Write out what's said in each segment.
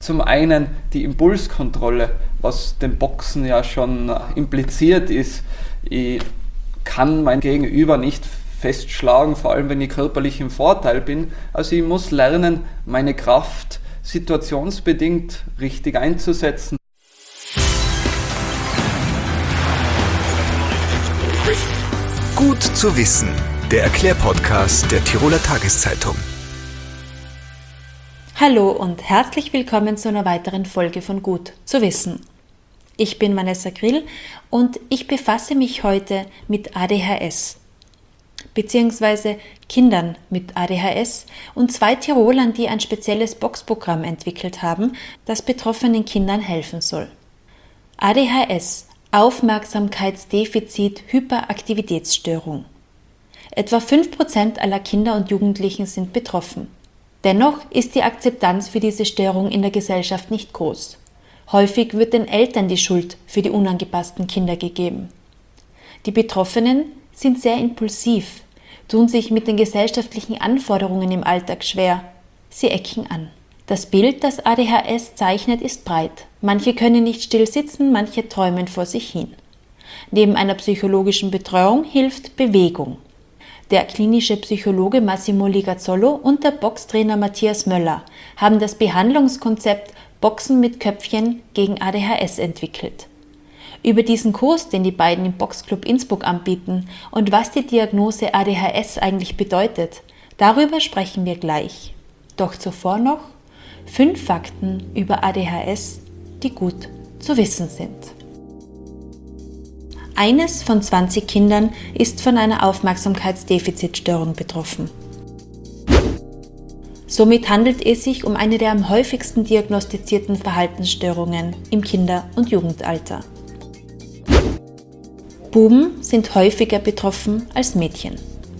zum einen die Impulskontrolle, was dem Boxen ja schon impliziert ist. Ich kann mein Gegenüber nicht festschlagen, vor allem wenn ich körperlich im Vorteil bin. Also ich muss lernen, meine Kraft situationsbedingt richtig einzusetzen. Gut zu wissen, der Erklärpodcast der Tiroler Tageszeitung. Hallo und herzlich willkommen zu einer weiteren Folge von Gut zu wissen. Ich bin Vanessa Grill und ich befasse mich heute mit ADHS, beziehungsweise Kindern mit ADHS und 2 Tirolern, die ein spezielles Boxprogramm entwickelt haben, das betroffenen Kindern helfen soll. ADHS, Aufmerksamkeitsdefizit-Hyperaktivitätsstörung. Etwa 5% aller Kinder und Jugendlichen sind betroffen. Dennoch ist die Akzeptanz für diese Störung in der Gesellschaft nicht groß. Häufig wird den Eltern die Schuld für die unangepassten Kinder gegeben. Die Betroffenen sind sehr impulsiv, tun sich mit den gesellschaftlichen Anforderungen im Alltag schwer. Sie ecken an. Das Bild, das ADHS zeichnet, ist breit. Manche können nicht still sitzen, manche träumen vor sich hin. Neben einer psychologischen Betreuung hilft Bewegung. Der klinische Psychologe Massimo Ligazzolo und der Boxtrainer Matthias Möller haben das Behandlungskonzept Boxen mit Köpfchen gegen ADHS entwickelt. Über diesen Kurs, den die beiden im Boxclub Innsbruck anbieten und was die Diagnose ADHS eigentlich bedeutet, darüber sprechen wir gleich. Doch zuvor noch 5 Fakten über ADHS, die gut zu wissen sind. Eines von 20 Kindern ist von einer Aufmerksamkeitsdefizitstörung betroffen. Somit handelt es sich um eine der am häufigsten diagnostizierten Verhaltensstörungen im Kinder- und Jugendalter. Buben sind häufiger betroffen als Mädchen.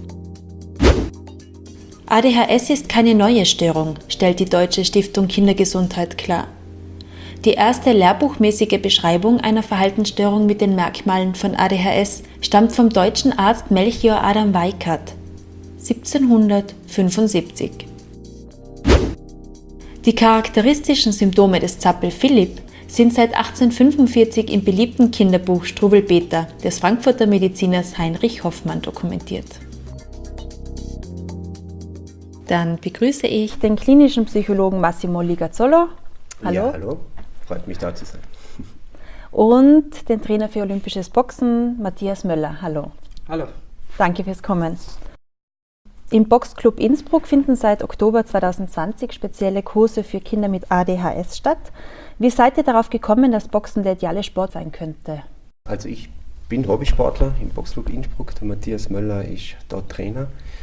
ADHS ist keine neue Störung, stellt die Deutsche Stiftung Kindergesundheit klar. Die erste lehrbuchmäßige Beschreibung einer Verhaltensstörung mit den Merkmalen von ADHS stammt vom deutschen Arzt Melchior Adam Weikart, 1775. Die charakteristischen Symptome des Zappel-Philipp sind seit 1845 im beliebten Kinderbuch Struwwelpeter des Frankfurter Mediziners Heinrich Hoffmann dokumentiert. Dann begrüße ich den klinischen Psychologen Massimo Ligazzolo. Hallo. Ja, hallo. Freut mich, da zu sein. Und den Trainer für Olympisches Boxen, Matthias Möller. Hallo. Hallo. Danke fürs Kommen. Im Boxclub Innsbruck finden seit Oktober 2020 spezielle Kurse für Kinder mit ADHS statt. Wie seid ihr darauf gekommen, dass Boxen der ideale Sport sein könnte? Also ich bin Hobbysportler im Boxclub Innsbruck. Der Matthias Möller ist dort Trainer.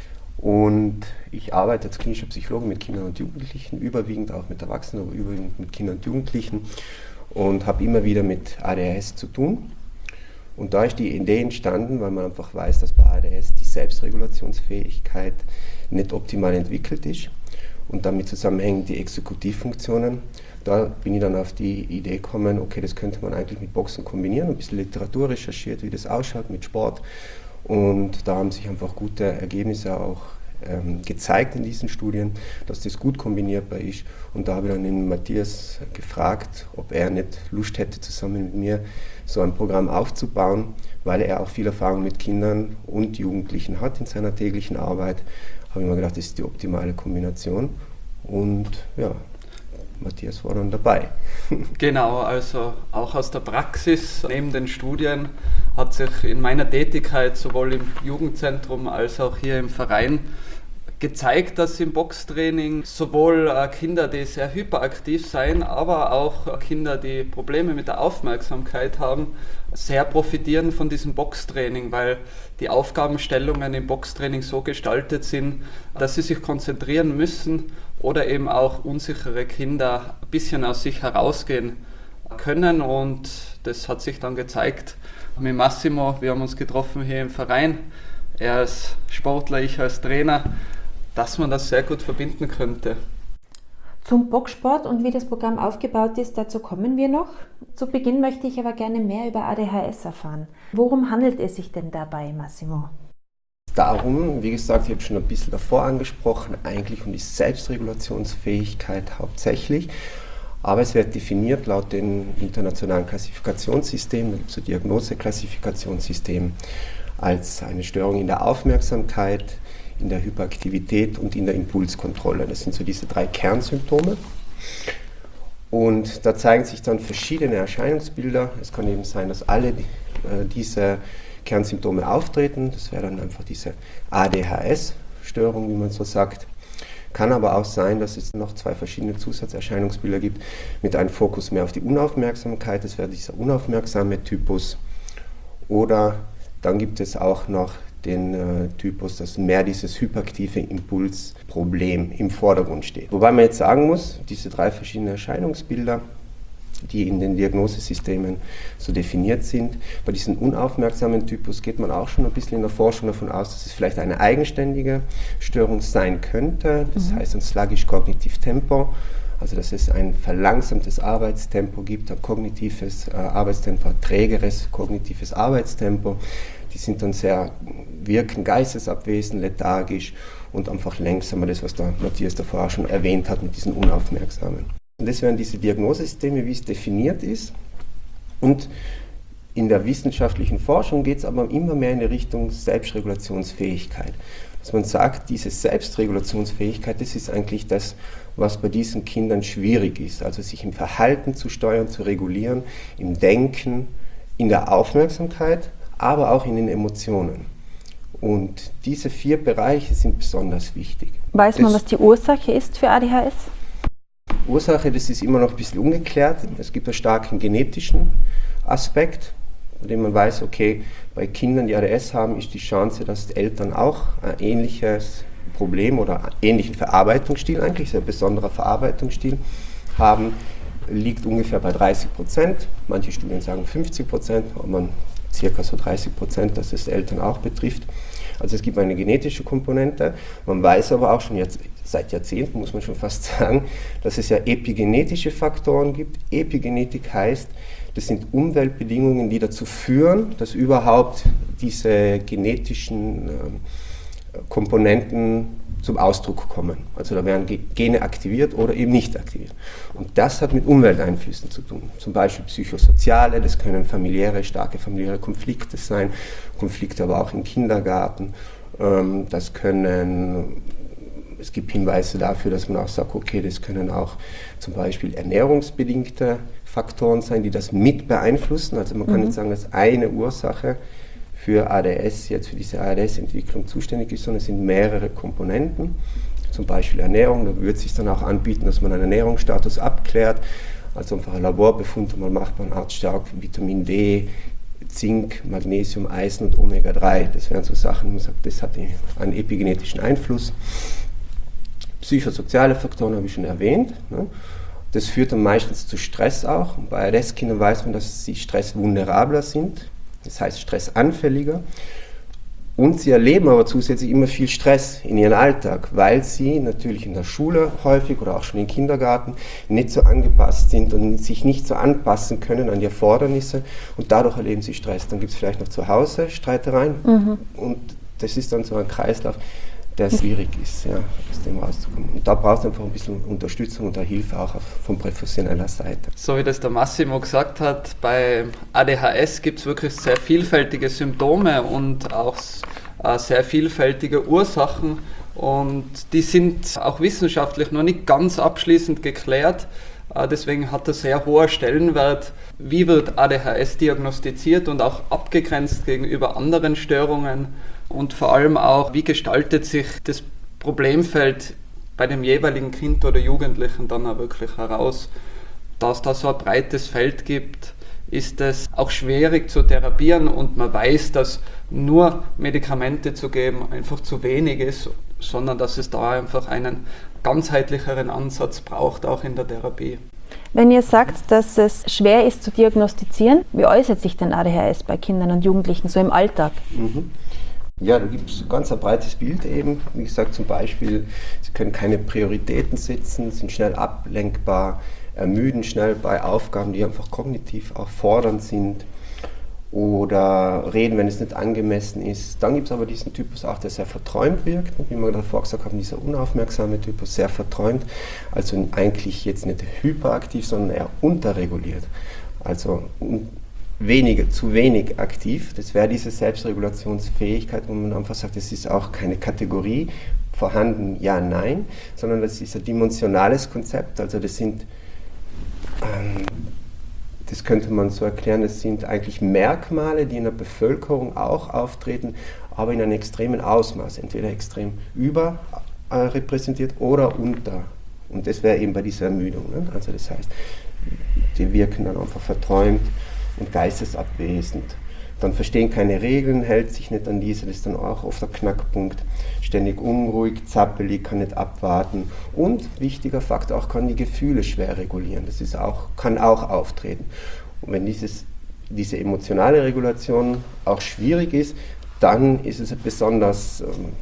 Und ich arbeite als klinischer Psychologe mit Kindern und Jugendlichen, überwiegend auch mit Erwachsenen, aber überwiegend mit Kindern und Jugendlichen und habe immer wieder mit ADHS zu tun. Und da ist die Idee entstanden, weil man einfach weiß, dass bei ADHS die Selbstregulationsfähigkeit nicht optimal entwickelt ist und damit zusammenhängen die Exekutivfunktionen. Da bin ich dann auf die Idee gekommen, okay, das könnte man eigentlich mit Boxen kombinieren, ein bisschen Literatur recherchiert, wie das ausschaut mit Sport. Und da haben sich einfach gute Ergebnisse auch gezeigt in diesen Studien, dass das gut kombinierbar ist. Und da habe ich dann den Matthias gefragt, ob er nicht Lust hätte, zusammen mit mir so ein Programm aufzubauen, weil er auch viel Erfahrung mit Kindern und Jugendlichen hat in seiner täglichen Arbeit. Habe ich mir gedacht, das ist die optimale Kombination. Und ja, Matthias war dann dabei. Genau, also auch aus der Praxis, neben den Studien, hat sich in meiner Tätigkeit sowohl im Jugendzentrum als auch hier im Verein gezeigt, dass im Boxtraining sowohl Kinder, die sehr hyperaktiv sein, aber auch Kinder, die Probleme mit der Aufmerksamkeit haben, sehr profitieren von diesem Boxtraining, weil die Aufgabenstellungen im Boxtraining so gestaltet sind, dass sie sich konzentrieren müssen oder eben auch unsichere Kinder ein bisschen aus sich herausgehen können. Und das hat sich dann gezeigt mit Massimo. Wir haben uns getroffen hier im Verein. Er als Sportler, ich als Trainer, dass man das sehr gut verbinden könnte. Zum Boxsport und wie das Programm aufgebaut ist, dazu kommen wir noch. Zu Beginn möchte ich aber gerne mehr über ADHS erfahren. Worum handelt es sich denn dabei, Massimo? Darum, wie gesagt, ich habe schon ein bisschen davor angesprochen, eigentlich um die Selbstregulationsfähigkeit hauptsächlich. Aber es wird definiert laut den internationalen Klassifikationssystemen, da gibt es so Diagnoseklassifikationssystem, als eine Störung in der Aufmerksamkeit, in der Hyperaktivität und in der Impulskontrolle. Das sind so diese 3 Kernsymptome. Und da zeigen sich dann verschiedene Erscheinungsbilder. Es kann eben sein, dass alle diese Kernsymptome auftreten. Das wäre dann einfach diese ADHS-Störung, wie man so sagt. Kann aber auch sein, dass es noch 2 verschiedene Zusatzerscheinungsbilder gibt, mit einem Fokus mehr auf die Unaufmerksamkeit. Das wäre dieser unaufmerksame Typus. Oder dann gibt es auch noch den Typus, dass mehr dieses hyperaktive Impulsproblem im Vordergrund steht. Wobei man jetzt sagen muss, diese 3 verschiedenen Erscheinungsbilder, die in den Diagnosesystemen so definiert sind, bei diesem unaufmerksamen Typus geht man auch schon ein bisschen in der Forschung davon aus, dass es vielleicht eine eigenständige Störung sein könnte. Das heißt ein sluggish cognitive tempo, also dass es ein verlangsamtes Arbeitstempo gibt, ein kognitives Arbeitstempo, ein trägeres kognitives Arbeitstempo. Die sind dann wirken geistesabwesend, lethargisch und einfach langsamer, das was der Matthias davor auch schon erwähnt hat mit diesen Unaufmerksamen. Und das wären diese Diagnosesysteme, wie es definiert ist. Und in der wissenschaftlichen Forschung geht es aber immer mehr in die Richtung Selbstregulationsfähigkeit. Dass man sagt, diese Selbstregulationsfähigkeit, das ist eigentlich das, was bei diesen Kindern schwierig ist. Also sich im Verhalten zu steuern, zu regulieren, im Denken, in der Aufmerksamkeit, aber auch in den Emotionen. Und diese 4 Bereiche sind besonders wichtig. Weiß man, was die Ursache ist für ADHS? Ursache, das ist immer noch ein bisschen ungeklärt. Es gibt einen starken genetischen Aspekt, bei dem man weiß, okay, bei Kindern, die ADS haben, ist die Chance, dass die Eltern auch ein ähnliches Problem oder einen ähnlichen Verarbeitungsstil, eigentlich ein besonderer Verarbeitungsstil haben, liegt ungefähr bei 30%. Manche Studien sagen 50%, aber man circa so 30%, dass es Eltern auch betrifft. Also es gibt eine genetische Komponente. Man weiß aber auch schon jetzt, seit Jahrzehnten, muss man schon fast sagen, dass es ja epigenetische Faktoren gibt. Epigenetik heißt, das sind Umweltbedingungen, die dazu führen, dass überhaupt diese genetischen Komponenten zum Ausdruck kommen. Also da werden Gene aktiviert oder eben nicht aktiviert. Und das hat mit Umwelteinflüssen zu tun. Zum Beispiel psychosoziale, das können starke familiäre Konflikte sein, Konflikte aber auch im Kindergarten. Es gibt Hinweise dafür, dass man auch sagt, okay, das können auch zum Beispiel ernährungsbedingte Faktoren sein, die das mit beeinflussen. Also man kann nicht sagen, dass eine Ursache für ADS, jetzt für diese ADS-Entwicklung zuständig ist, sondern es sind mehrere Komponenten, zum Beispiel Ernährung. Da würde es sich dann auch anbieten, dass man einen Ernährungsstatus abklärt, also einfach ein Laborbefund, mal macht man artstark Vitamin D, Zink, Magnesium, Eisen und Omega-3. Das wären so Sachen, man sagt, das hat einen epigenetischen Einfluss. Psychosoziale Faktoren habe ich schon erwähnt. Ne? Das führt dann meistens zu Stress auch. Und bei ADS-Kindern weiß man, dass sie stressvulnerabler sind. Das heißt stressanfälliger, und sie erleben aber zusätzlich immer viel Stress in ihrem Alltag, weil sie natürlich in der Schule häufig oder auch schon im Kindergarten nicht so angepasst sind und sich nicht so anpassen können an die Erfordernisse, und dadurch erleben sie Stress. Dann gibt es vielleicht noch zu Hause Streitereien und das ist dann so ein Kreislauf, der schwierig ist, ja, aus dem rauszukommen. Und da braucht es einfach ein bisschen Unterstützung und Hilfe auch von professioneller Seite. So wie das der Massimo gesagt hat, bei ADHS gibt es wirklich sehr vielfältige Symptome und auch sehr vielfältige Ursachen, und die sind auch wissenschaftlich noch nicht ganz abschließend geklärt. Deswegen hat er sehr hoher Stellenwert. Wie wird ADHS diagnostiziert und auch abgegrenzt gegenüber anderen Störungen? Und vor allem auch, wie gestaltet sich das Problemfeld bei dem jeweiligen Kind oder Jugendlichen dann auch wirklich heraus? Da es da so ein breites Feld gibt, ist es auch schwierig zu therapieren, und man weiß, dass nur Medikamente zu geben einfach zu wenig ist, sondern dass es da einfach einen ganzheitlicheren Ansatz braucht, auch in der Therapie. Wenn ihr sagt, dass es schwer ist zu diagnostizieren, wie äußert sich denn ADHS bei Kindern und Jugendlichen so im Alltag? Ja, da gibt es ganz ein breites Bild eben. Wie gesagt, zum Beispiel, sie können keine Prioritäten setzen, sind schnell ablenkbar, ermüden schnell bei Aufgaben, die einfach kognitiv auch fordernd sind. oder reden, wenn es nicht angemessen ist. Dann gibt es aber diesen Typus auch, der sehr verträumt wirkt, wie wir davor gesagt haben, dieser unaufmerksame Typus, sehr verträumt, also eigentlich jetzt nicht hyperaktiv, sondern eher unterreguliert, also zu wenig aktiv. Das wäre diese Selbstregulationsfähigkeit, wo man einfach sagt, es ist auch keine Kategorie, vorhanden, ja, nein, sondern das ist ein dimensionales Konzept, also das sind das könnte man so erklären, es sind eigentlich Merkmale, die in der Bevölkerung auch auftreten, aber in einem extremen Ausmaß, entweder extrem überrepräsentiert oder unter. Und das wäre eben bei dieser Ermüdung. Ne? Also das heißt, die wirken dann einfach verträumt und geistesabwesend. Dann verstehen keine Regeln, hält sich nicht an diese, das ist dann auch oft der Knackpunkt. Ständig unruhig, zappelig, kann nicht abwarten. Und, wichtiger Faktor, auch kann die Gefühle schwer regulieren. Das kann auch auftreten. Und wenn diese emotionale Regulation auch schwierig ist, dann ist es eine besonders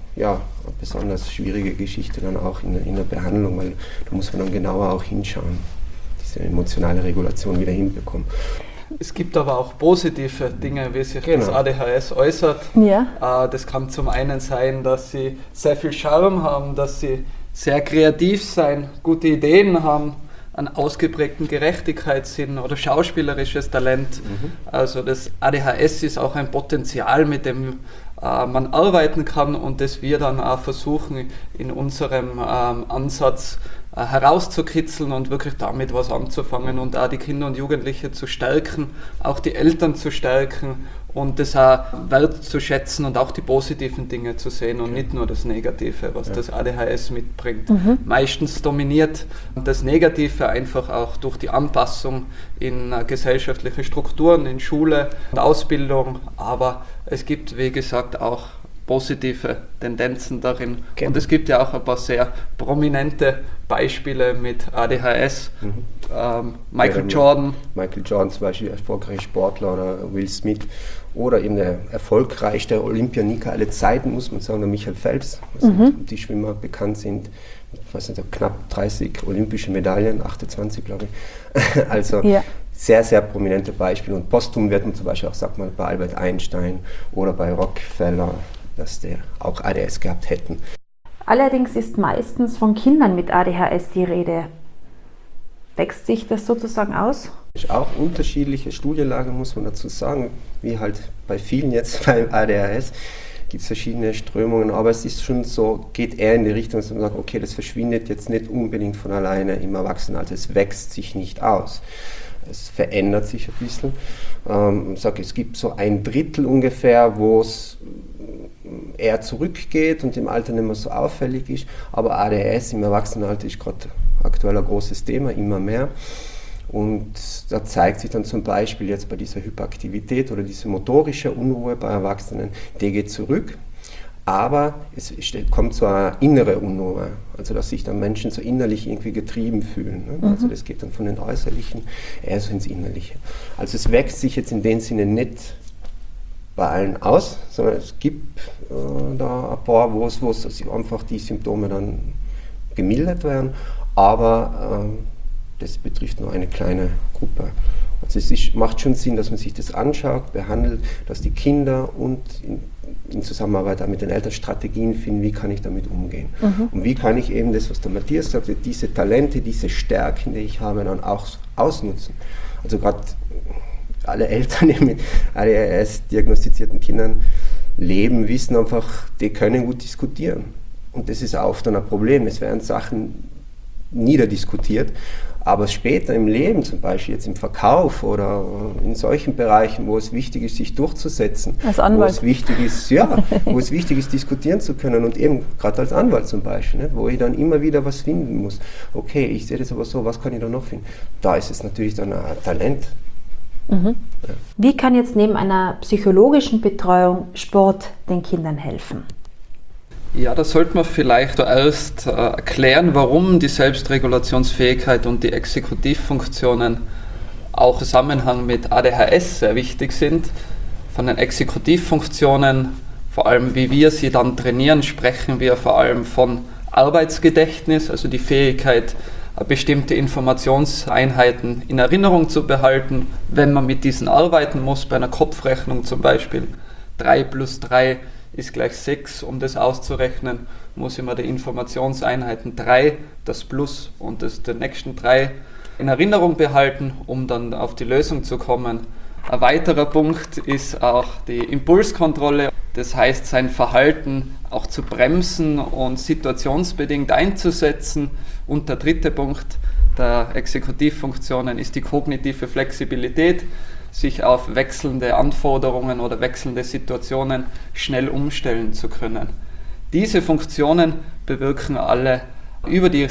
schwierige Geschichte dann auch in der Behandlung, weil da muss man dann genauer auch hinschauen, diese emotionale Regulation wieder hinbekommen. Es gibt aber auch positive Dinge, wie sich das ADHS äußert. Ja. Das kann zum einen sein, dass sie sehr viel Charme haben, dass sie sehr kreativ sein, gute Ideen haben, einen ausgeprägten Gerechtigkeitssinn oder schauspielerisches Talent. Also das ADHS ist auch ein Potenzial, mit dem man arbeiten kann und das wir dann auch versuchen, in unserem Ansatz herauszukitzeln und wirklich damit was anzufangen und auch die Kinder und Jugendliche zu stärken, auch die Eltern zu stärken und das auch wertzuschätzen und auch die positiven Dinge zu sehen und nicht nur das Negative, was das ADHS mitbringt. Meistens dominiert das Negative einfach auch durch die Anpassung in gesellschaftliche Strukturen, in Schule und Ausbildung, aber es gibt, wie gesagt, auch positive Tendenzen darin. Okay. Und es gibt ja auch ein paar sehr prominente Beispiele mit ADHS. Michael Jordan zum Beispiel, erfolgreicher Sportler, oder Will Smith oder eben der erfolgreichste Olympioniker aller Zeiten, muss man sagen, der Michael Phelps, die Schwimmer bekannt sind, knapp 30 olympische Medaillen, 28 glaube ich. Also sehr, sehr prominente Beispiele. Und posthum wird man zum Beispiel auch, sagt man, bei Albert Einstein oder bei Rockefeller, dass die auch ADHS gehabt hätten. Allerdings ist meistens von Kindern mit ADHS die Rede. Wächst sich das sozusagen aus? Ist auch unterschiedliche Studienlage, muss man dazu sagen, wie halt bei vielen jetzt beim ADHS. Gibt es verschiedene Strömungen, aber es ist schon so, geht eher in die Richtung, dass man sagt, okay, das verschwindet jetzt nicht unbedingt von alleine im Erwachsenenalter, es wächst sich nicht aus. Es verändert sich ein bisschen. Ich sage, es gibt so 1/3 ungefähr, wo es eher zurückgeht und im Alter nicht mehr so auffällig ist. Aber ADHS im Erwachsenenalter ist gerade aktuell ein großes Thema, immer mehr. Und da zeigt sich dann zum Beispiel jetzt bei dieser Hyperaktivität oder diese motorische Unruhe bei Erwachsenen, die geht zurück. Aber es kommt zu einer innere Unruhe, also dass sich dann Menschen so innerlich irgendwie getrieben fühlen. Ne? Also das geht dann von den Äußerlichen eher so ins Innerliche. Also es wächst sich jetzt in dem Sinne nicht bei allen aus, sondern es gibt da ein paar, wo es einfach die Symptome dann gemildert werden, aber das betrifft nur eine kleine Gruppe. Also es macht schon Sinn, dass man sich das anschaut, behandelt, dass die Kinder und in Zusammenarbeit auch mit den Eltern Strategien finden, wie kann ich damit umgehen. Und wie kann ich eben das, was der Matthias sagte, diese Talente, diese Stärken, die ich habe, dann auch ausnutzen. Also gerade alle Eltern, die mit ADHS diagnostizierten Kindern leben, wissen einfach, die können gut diskutieren. Und das ist oft dann ein Problem. Es werden Sachen niederdiskutiert, aber später im Leben, zum Beispiel jetzt im Verkauf oder in solchen Bereichen, wo es wichtig ist, sich durchzusetzen, als Anwalt. wo es wichtig ist, diskutieren zu können und eben gerade als Anwalt zum Beispiel, nicht, wo ich dann immer wieder was finden muss. Okay, ich sehe das aber so, was kann ich da noch finden? Da ist es natürlich dann ein Talent. Ja. Wie kann jetzt neben einer psychologischen Betreuung Sport den Kindern helfen? Ja, da sollte man vielleicht zuerst erklären, warum die Selbstregulationsfähigkeit und die Exekutivfunktionen auch im Zusammenhang mit ADHS sehr wichtig sind. Von den Exekutivfunktionen, vor allem wie wir sie dann trainieren, sprechen wir vor allem von Arbeitsgedächtnis, also die Fähigkeit, bestimmte Informationseinheiten in Erinnerung zu behalten, wenn man mit diesen arbeiten muss, bei einer Kopfrechnung zum Beispiel. 3 plus 3 ist gleich 6, um das auszurechnen, muss ich mir die Informationseinheiten 3, das Plus und den nächsten 3 in Erinnerung behalten, um dann auf die Lösung zu kommen. Ein weiterer Punkt ist auch die Impulskontrolle, das heißt sein Verhalten auch zu bremsen und situationsbedingt einzusetzen. Und der dritte Punkt der Exekutivfunktionen ist die kognitive Flexibilität, sich auf wechselnde Anforderungen oder wechselnde Situationen schnell umstellen zu können. Diese Funktionen bewirken alle über die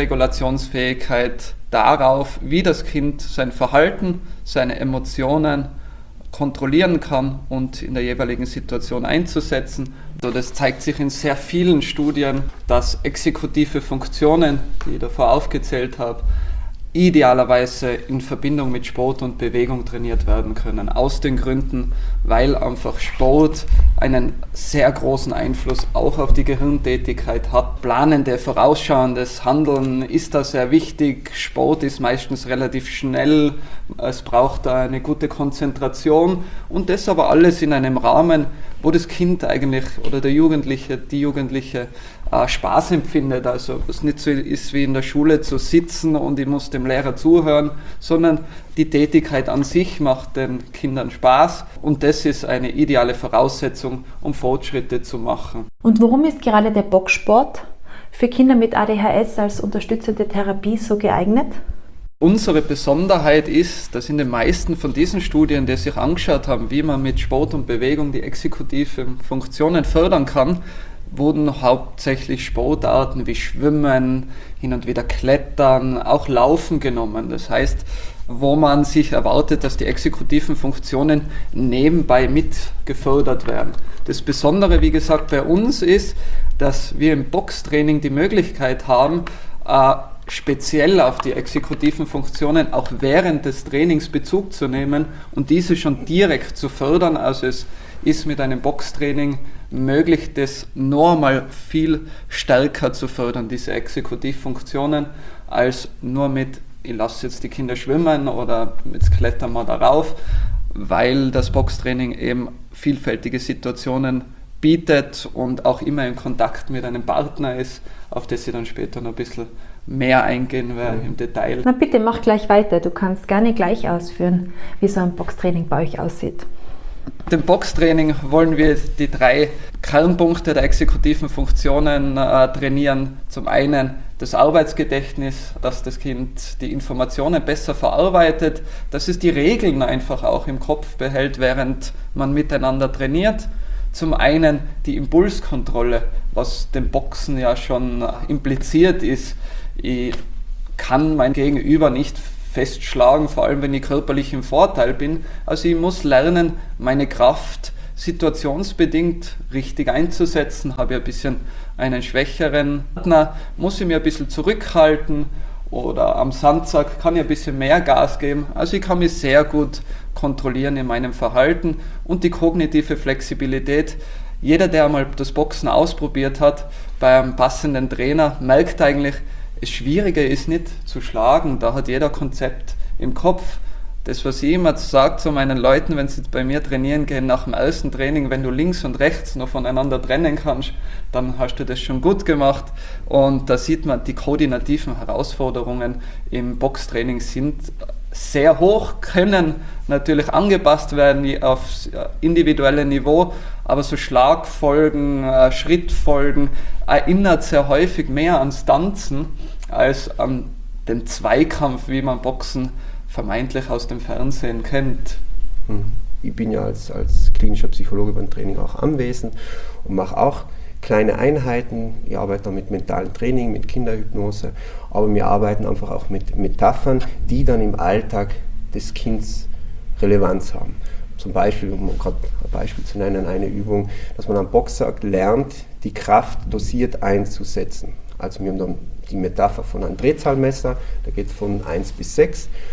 Selbstregulationsfähigkeit darauf, wie das Kind sein Verhalten, seine Emotionen kontrollieren kann und in der jeweiligen Situation einzusetzen. Also das zeigt sich in sehr vielen Studien, dass exekutive Funktionen, die ich davor aufgezählt habe, idealerweise in Verbindung mit Sport und Bewegung trainiert werden können. Aus den Gründen, weil einfach Sport einen sehr großen Einfluss auch auf die Gehirntätigkeit hat. Planende, vorausschauendes Handeln ist da sehr wichtig. Sport ist meistens relativ schnell. Es braucht da eine gute Konzentration und das aber alles in einem Rahmen, wo das Kind eigentlich oder der Jugendliche, die Jugendliche Spaß empfindet. Also es nicht so ist wie in der Schule zu sitzen und ich muss dem Lehrer zuhören, sondern die Tätigkeit an sich macht den Kindern Spaß und das ist eine ideale Voraussetzung, um Fortschritte zu machen. Und warum ist gerade der Boxsport für Kinder mit ADHS als unterstützende Therapie so geeignet? Unsere Besonderheit ist, dass in den meisten von diesen Studien, die sich angeschaut haben, wie man mit Sport und Bewegung die exekutiven Funktionen fördern kann, wurden hauptsächlich Sportarten wie Schwimmen, hin und wieder Klettern, auch Laufen genommen. Das heißt, wo man sich erwartet, dass die exekutiven Funktionen nebenbei mit gefördert werden. Das Besondere, wie gesagt, bei uns ist, dass wir im Boxtraining die Möglichkeit haben, speziell auf die exekutiven Funktionen auch während des Trainings Bezug zu nehmen und diese schon direkt zu fördern. Also es ist mit einem Boxtraining möglich, das normal viel stärker zu fördern, diese Exekutivfunktionen, als nur mit, ich lasse jetzt die Kinder schwimmen oder jetzt klettern wir darauf, weil das Boxtraining eben vielfältige Situationen bietet und auch immer in Kontakt mit einem Partner ist, auf das ich dann später noch ein bisschen mehr eingehen werde im Detail. Na bitte, mach gleich weiter. Du kannst gerne gleich ausführen, wie so ein Boxtraining bei euch aussieht. Im Boxtraining wollen wir die 3 Kernpunkte der exekutiven Funktionen trainieren. Zum einen das Arbeitsgedächtnis, dass das Kind die Informationen besser verarbeitet, dass es die Regeln einfach auch im Kopf behält, während man miteinander trainiert. Zum einen die Impulskontrolle, was dem Boxen ja schon impliziert ist. Ich kann mein Gegenüber nicht festschlagen, vor allem wenn ich körperlich im Vorteil bin. Also ich muss lernen, meine Kraft situationsbedingt richtig einzusetzen. Habe ich ein bisschen einen schwächeren Partner, muss ich mir ein bisschen zurückhalten oder am Sandsack kann ich ein bisschen mehr Gas geben. Also ich kann mich sehr gut kontrollieren in meinem Verhalten und die kognitive Flexibilität. Jeder, der einmal das Boxen ausprobiert hat, bei einem passenden Trainer, merkt eigentlich, das Schwierige ist nicht zu schlagen, da hat jeder Konzept im Kopf. Das, was ich immer sage zu meinen Leuten, wenn sie bei mir trainieren gehen, nach dem ersten Training, wenn du links und rechts noch voneinander trennen kannst, dann hast du das schon gut gemacht. Und da sieht man, die koordinativen Herausforderungen im Boxtraining sind sehr hoch, können natürlich angepasst werden aufs individuelle Niveau, aber so Schlagfolgen, Schrittfolgen erinnert sehr häufig mehr an Stanzen als an den Zweikampf, wie man Boxen vermeintlich aus dem Fernsehen kennt. Ich bin ja als klinischer Psychologe beim Training auch anwesend und mache auch kleine Einheiten. Ich arbeite da mit mentalem Training, mit Kinderhypnose, aber wir arbeiten einfach auch mit Metaphern, die dann im Alltag des Kindes Relevanz haben. Zum Beispiel, um gerade ein Beispiel zu nennen, eine Übung, dass man am Boxer lernt, die Kraft dosiert einzusetzen. Also wir haben dann die Metapher von einem Drehzahlmesser, der geht von 1 bis 6.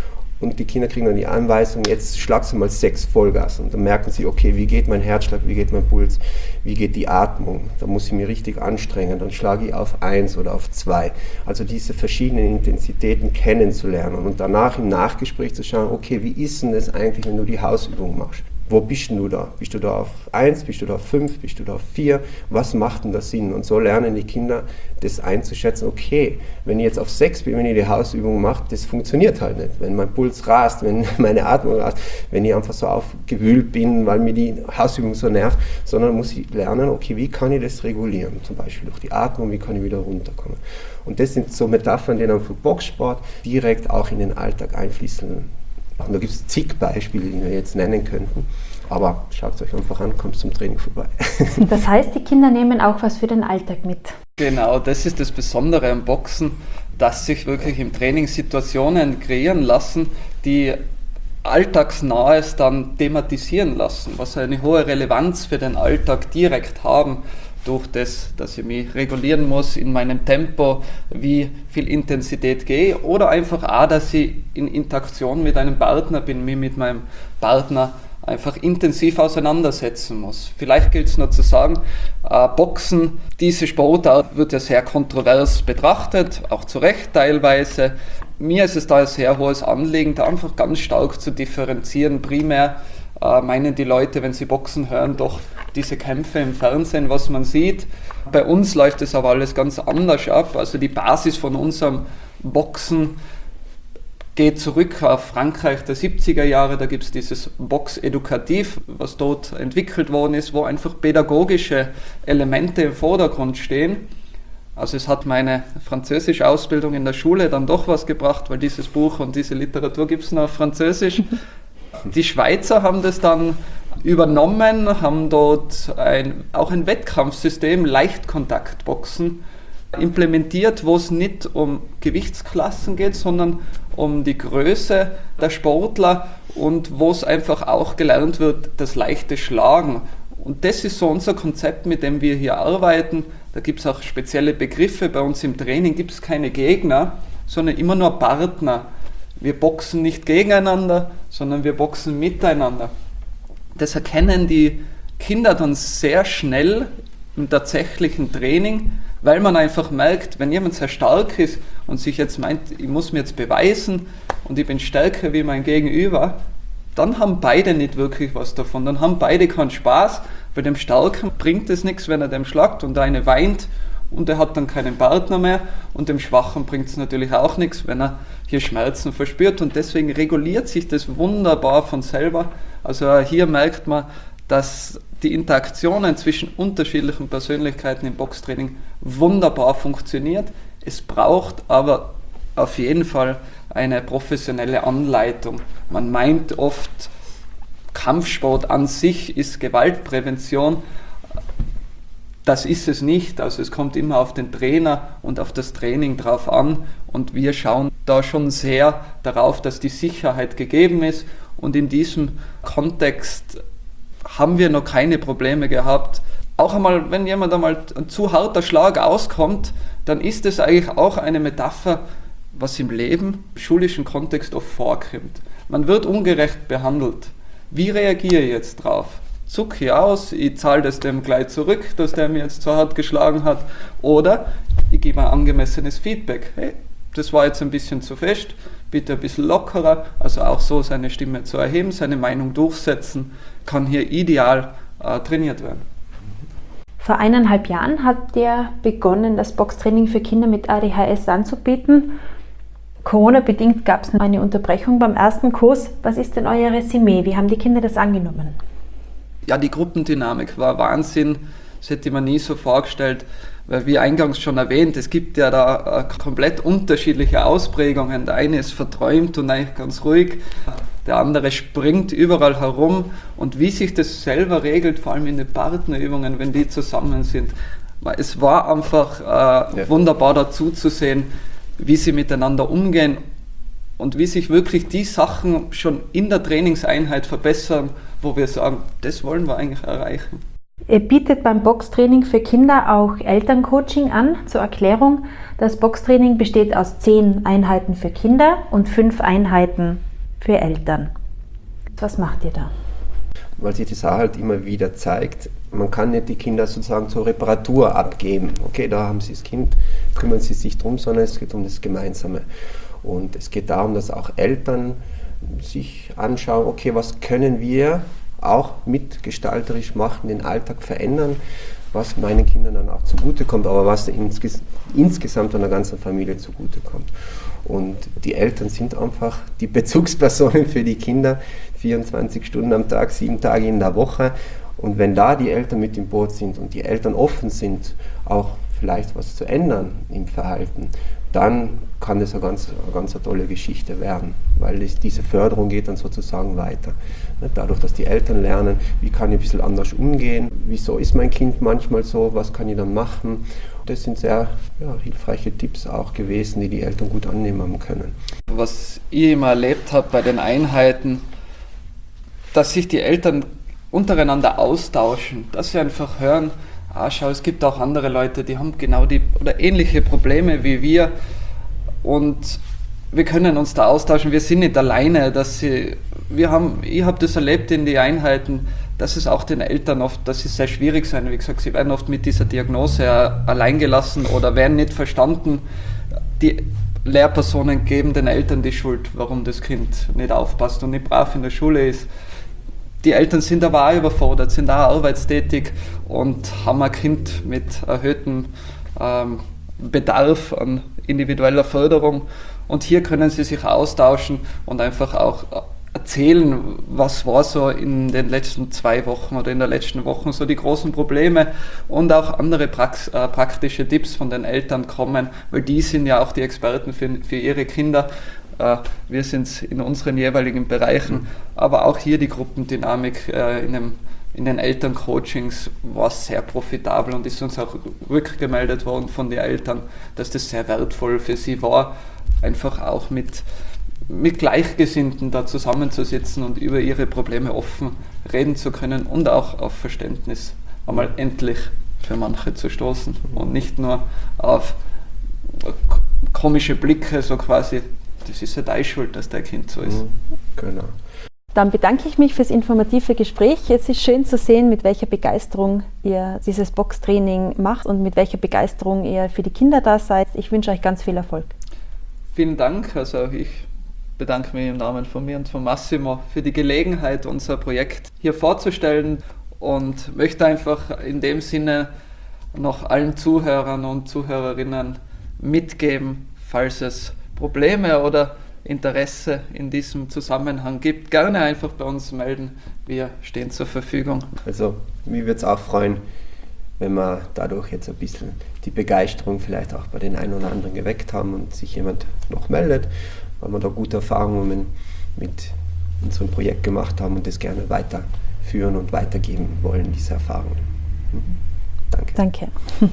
und die Kinder kriegen dann die Anweisung, jetzt schlagst du mal 6 Vollgas. Und dann merken sie, okay, wie geht mein Herzschlag, wie geht mein Puls, wie geht die Atmung. Da muss ich mich richtig anstrengen, dann schlage ich auf 1 oder auf 2. Also diese verschiedenen Intensitäten kennenzulernen und danach im Nachgespräch zu schauen, okay, wie ist denn das eigentlich, wenn du die Hausübung machst? Wo bist denn du da? Bist du da auf 1, bist du da auf 5, bist du da auf 4? Was macht denn da Sinn? Und so lernen die Kinder das einzuschätzen, okay, wenn ich jetzt auf 6 bin, wenn ich die Hausübung mache, das funktioniert halt nicht. Wenn mein Puls rast, wenn meine Atmung rast, wenn ich einfach so aufgewühlt bin, weil mir die Hausübung so nervt, sondern muss ich lernen, okay, wie kann ich das regulieren? Zum Beispiel durch die Atmung, wie kann ich wieder runterkommen? Und das sind so Metaphern, die dann für Boxsport direkt auch in den Alltag einfließen. Und da gibt es zig Beispiele, die wir jetzt nennen könnten. Aber schaut es euch einfach an, kommt zum Training vorbei. Das heißt, die Kinder nehmen auch was für den Alltag mit. Genau, das ist das Besondere am Boxen, dass sich wirklich im Training Situationen kreieren lassen, die Alltagsnahes dann thematisieren lassen, was eine hohe Relevanz für den Alltag direkt haben, durch das, dass ich mich regulieren muss in meinem Tempo, wie viel Intensität gehe, oder einfach auch, dass ich in Interaktion mit einem Partner bin, mich mit meinem Partner einfach intensiv auseinandersetzen muss. Vielleicht gilt es nur zu sagen, Boxen, diese Sportart wird ja sehr kontrovers betrachtet, auch zu Recht teilweise. Mir ist es da ein sehr hohes Anliegen, da einfach ganz stark zu differenzieren. Primär meinen die Leute, wenn sie Boxen hören, doch diese Kämpfe im Fernsehen, was man sieht. Bei uns läuft es aber alles ganz anders ab. Also die Basis von unserem Boxen geht zurück auf Frankreich der 70er Jahre. Da gibt es dieses Box Edukativ, was dort entwickelt worden ist, wo einfach pädagogische Elemente im Vordergrund stehen. Also es hat meine französische Ausbildung in der Schule dann doch was gebracht, weil dieses Buch und diese Literatur gibt es nur auf Französisch. Die Schweizer haben das dann übernommen, haben dort auch ein Wettkampfsystem, Leichtkontaktboxen, implementiert, wo es nicht um Gewichtsklassen geht, sondern um die Größe der Sportler und wo es einfach auch gelernt wird, das leichte Schlagen. Und das ist so unser Konzept, mit dem wir hier arbeiten. Da gibt es auch spezielle Begriffe. Bei uns im Training gibt es keine Gegner, sondern immer nur Partner. Wir boxen nicht gegeneinander, sondern wir boxen miteinander. Das erkennen die Kinder dann sehr schnell im tatsächlichen Training, weil man einfach merkt, wenn jemand sehr stark ist und sich jetzt meint, ich muss mir jetzt beweisen und ich bin stärker wie mein Gegenüber, dann haben beide nicht wirklich was davon. Dann haben beide keinen Spaß, weil dem Starken bringt es nichts, wenn er dem schlagt und der eine weint und er hat dann keinen Partner mehr, und dem Schwachen bringt es natürlich auch nichts, wenn er hier Schmerzen verspürt, und deswegen reguliert sich das wunderbar von selber. Also hier merkt man, dass die Interaktionen zwischen unterschiedlichen Persönlichkeiten im Boxtraining wunderbar funktioniert. Es braucht aber auf jeden Fall eine professionelle Anleitung. Man meint oft, Kampfsport an sich ist Gewaltprävention. Das ist es nicht. Also es kommt immer auf den Trainer und auf das Training drauf an, und wir schauen da schon sehr darauf, dass die Sicherheit gegeben ist, und in diesem Kontext haben wir noch keine Probleme gehabt. Auch einmal, wenn jemand einmal ein zu harter Schlag auskommt, dann ist es eigentlich auch eine Metapher, was im Leben, im schulischen Kontext oft vorkommt. Man wird ungerecht behandelt. Wie reagiere ich jetzt drauf? Zucke ich aus, ich zahle das dem gleich zurück, dass der mir jetzt zu hart geschlagen hat, oder ich gebe ein angemessenes Feedback. Hey, das war jetzt ein bisschen zu fest, bitte ein bisschen lockerer. Also auch so seine Stimme zu erheben, seine Meinung durchsetzen, kann hier ideal trainiert werden. Vor 1,5 Jahren habt ihr begonnen, das Boxtraining für Kinder mit ADHS anzubieten. Corona-bedingt gab es eine Unterbrechung beim ersten Kurs. Was ist denn euer Resümee? Wie haben die Kinder das angenommen? Ja, die Gruppendynamik war Wahnsinn. Das hätte man nie so vorgestellt, weil wie eingangs schon erwähnt, es gibt ja da komplett unterschiedliche Ausprägungen. Der eine ist verträumt und eigentlich ganz ruhig, der andere springt überall herum, und wie sich das selber regelt, vor allem in den Partnerübungen, wenn die zusammen sind. Es war einfach wunderbar dazu zu sehen, wie sie miteinander umgehen und wie sich wirklich die Sachen schon in der Trainingseinheit verbessern, wo wir sagen, das wollen wir eigentlich erreichen. Ihr bietet beim Boxtraining für Kinder auch Elterncoaching an. Zur Erklärung, das Boxtraining besteht aus 10 Einheiten für Kinder und 5 Einheiten für Eltern. Was macht ihr da? Weil sich das auch halt immer wieder zeigt, man kann nicht die Kinder sozusagen zur Reparatur abgeben. Okay, da haben sie das Kind, kümmern sie sich drum, sondern es geht um das Gemeinsame. Und es geht darum, dass auch Eltern sich anschauen, okay, was können wir auch mitgestalterisch machen, den Alltag verändern, was meinen Kindern dann auch zugutekommt, aber was insgesamt einer ganzen Familie zugutekommt. Und die Eltern sind einfach die Bezugspersonen für die Kinder, 24 Stunden am Tag, 7 Tage in der Woche. Und wenn da die Eltern mit im Boot sind und die Eltern offen sind, auch vielleicht was zu ändern im Verhalten, dann kann das eine ganz tolle Geschichte werden, weil diese Förderung geht dann sozusagen weiter. Dadurch, dass die Eltern lernen, wie kann ich ein bisschen anders umgehen, wieso ist mein Kind manchmal so, was kann ich dann machen. Das sind sehr hilfreiche Tipps auch gewesen, die die Eltern gut annehmen können. Was ich immer erlebt habe bei den Einheiten, dass sich die Eltern untereinander austauschen, dass sie einfach hören, schau, es gibt auch andere Leute, die haben genau die oder ähnliche Probleme wie wir und wir können uns da austauschen, wir sind nicht alleine, ich habe das erlebt in den Einheiten, dass es auch den Eltern oft, dass es sehr schwierig sein, wie gesagt, sie werden oft mit dieser Diagnose alleingelassen oder werden nicht verstanden. Die Lehrpersonen geben den Eltern die Schuld, warum das Kind nicht aufpasst und nicht brav in der Schule ist. Die Eltern sind aber auch überfordert, sind auch arbeitstätig und haben ein Kind mit erhöhtem Bedarf an individueller Förderung. Und hier können sie sich austauschen und einfach auch erzählen, was war so in den letzten 2 Wochen oder in der letzten Woche so die großen Probleme und auch andere praktische Tipps von den Eltern kommen, weil die sind ja auch die Experten für ihre Kinder. Wir sind in unseren jeweiligen Bereichen, aber auch hier die Gruppendynamik in den Elterncoachings war sehr profitabel und ist uns auch rückgemeldet worden von den Eltern, dass das sehr wertvoll für sie war, einfach auch mit Gleichgesinnten da zusammenzusitzen und über ihre Probleme offen reden zu können und auch auf Verständnis einmal endlich für manche zu stoßen und nicht nur auf komische Blicke, so quasi, das ist ja deine Schuld, dass dein Kind so ist. Genau. Dann bedanke ich mich fürs informative Gespräch. Es ist schön zu sehen, mit welcher Begeisterung ihr dieses Boxtraining macht und mit welcher Begeisterung ihr für die Kinder da seid. Ich wünsche euch ganz viel Erfolg. Vielen Dank. Also ich bedanke mich im Namen von mir und von Massimo für die Gelegenheit, unser Projekt hier vorzustellen und möchte einfach in dem Sinne noch allen Zuhörern und Zuhörerinnen mitgeben, falls es Probleme oder Interesse in diesem Zusammenhang gibt, gerne einfach bei uns melden. Wir stehen zur Verfügung. Also mich würde es auch freuen, wenn wir dadurch jetzt ein bisschen die Begeisterung vielleicht auch bei den einen oder anderen geweckt haben und sich jemand noch meldet, weil wir da gute Erfahrungen mit unserem Projekt gemacht haben und das gerne weiterführen und weitergeben wollen, diese Erfahrungen. Danke. Danke.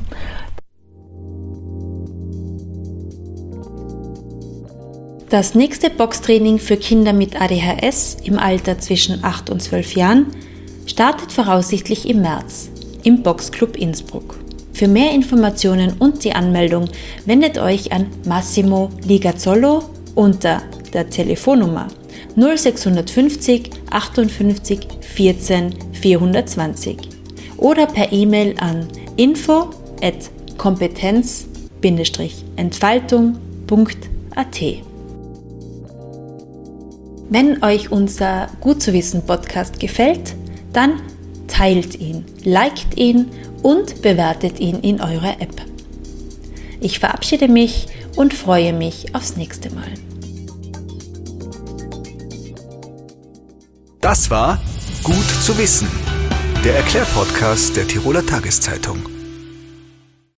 Das nächste Boxtraining für Kinder mit ADHS im Alter zwischen 8 und 12 Jahren startet voraussichtlich im März im Boxclub Innsbruck. Für mehr Informationen und die Anmeldung wendet euch an Massimo Ligazzolo unter der Telefonnummer 0650 58 14 420 oder per E-Mail an info@kompetenz-entfaltung.at. Wenn euch unser Gut zu wissen Podcast gefällt, dann teilt ihn, liked ihn und bewertet ihn in eurer App. Ich verabschiede mich und freue mich aufs nächste Mal. Das war Gut zu wissen, der Erklärpodcast der Tiroler Tageszeitung.